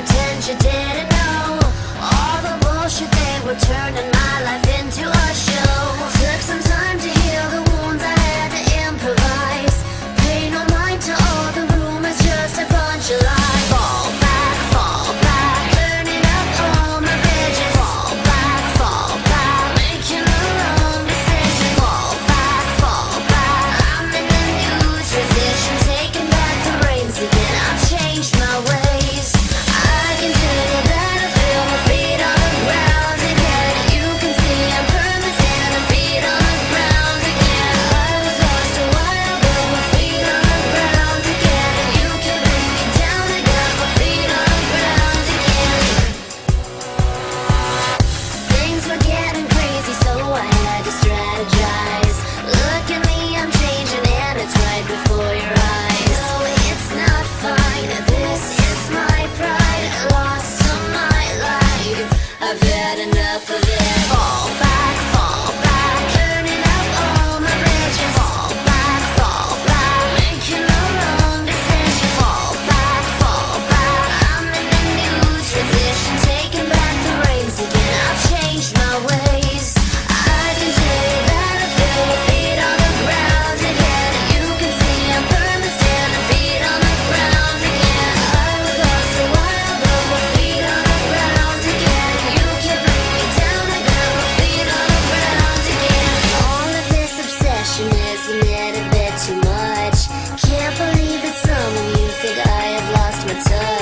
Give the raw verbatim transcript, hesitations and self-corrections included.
pretend you didn't know all the bullshit they were turning my life into a show. Took some time to heal the wounds, I had to improvise. Pay no mind to all the rumors, just a bunch of lies. Fall back, fall back, burning up all my bridges. Fall back, fall back, making the wrong decision. Fall back, fall back, I'm in a new transition, taking back the reins again. I've changed my ways. I can tell you that I feel my feet on the ground again. You can see I'm firmly standing, feet on the ground again. I was lost a while, but my feet on the ground again. You can bring me down, I got my feet on the ground again. Things were getting crazy, so I had to strategize. Look at me, I'm changing, and it's right before your eyes. No, it's not fine, this is my pride. Lost of my life, I've had enough of it. Fall back, fall back, burning up all my bridges. Fall back, fall back, making the wrong decision. Fall back, fall back, I'm in a new transition, taking back the reins again. I've changed my ways. I can tell you that I feel my feet on the ground again. You can see I'm firmly standing, feet on the ground again. I was lost a while, but my feet on the ground again. You can bring me down, I got my feet on the ground again. All of this obsession, isn't it a bit too much? Can't believe it's someone you think I have lost my touch.